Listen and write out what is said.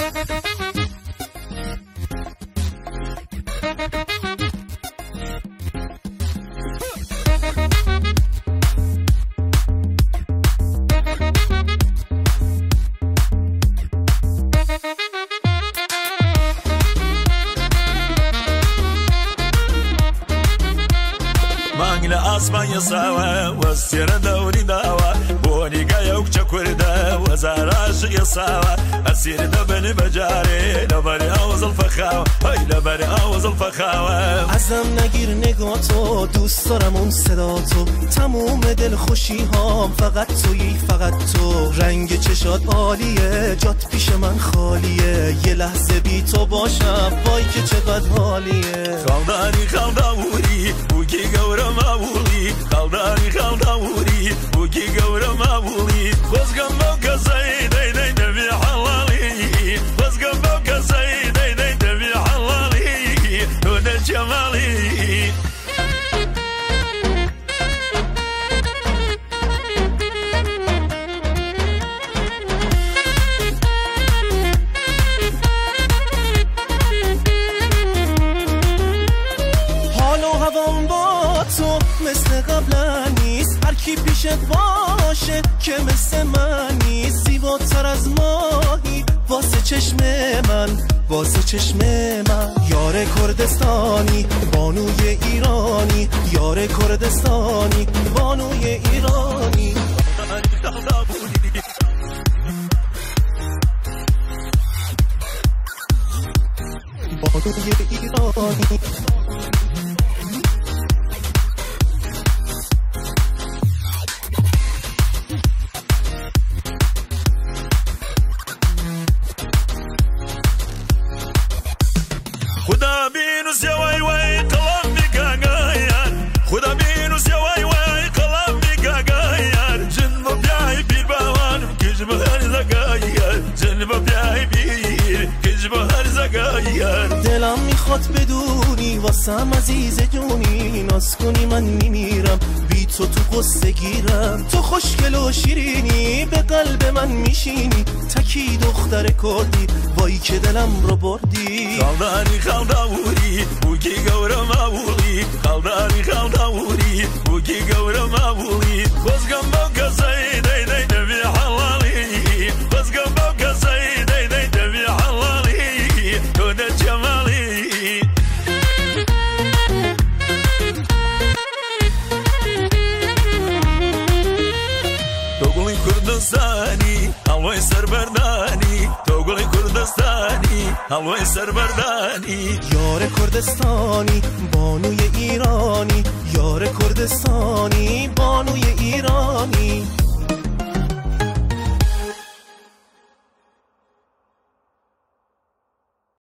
اسمان سوا والسير دوري دوا بوني قايوك تشكوردا وزاراش يساوا اسير دبن بجاري لبري اوز الفخاوه هاي لبري اوز الفخاوه ازم نگیر نگاتو دوست دارم اون صداتو تموم دل خوشی هام فقط تویی فقط تو رنگ چشات عالیه جات پیش من خالیه یه لحظه بی تو باشم وای که چقدر حالیه خالداری خالداوری بوگی گورم اولی خالداری خالداوری بوگی گورم اولی بزگم با کسی دی دی دبی حلالی بزگم با کسی دی دی دبی حلالی تو ده جمالی مثل قبلا نیست هر کی پیشت باشه که مثل من نیست زیباتر از ماهی واسه چشم من واسه چشم من یار کردستانی بانوی ایرانی یار کردستانی بانوی ایرانی بانوی ایرانی خدا بینوس یا وای وای قلم بگاگایر خدا بینوس یا وای وای قلم بگاگایر جن با بیای بیر باوان کج با هر زگایر جن با بیای بیر کج با هر زگایر دلم میخواد بدونی واسم عزیز جونی ناز کنی من میمیرم بی تو قصه گیرم تو خوشگل و شیرینی به قلب من میشینی تکی دختر کردی وای که دلم رو بردی خالداری خالداوری بوگی گورم اولی خالداری خالداوری بوگی گورم اولی بزگم با کسی دی دی دبی حلالی بزگم با کسی دی دی دبی حلالی تو ده جمالی توگوی کردستانی حلوای سربردانی توگوی کردستانی حلوای سربردانی یار کردستانی بانوی ایرانی یار کردستانی بانوی ایرانی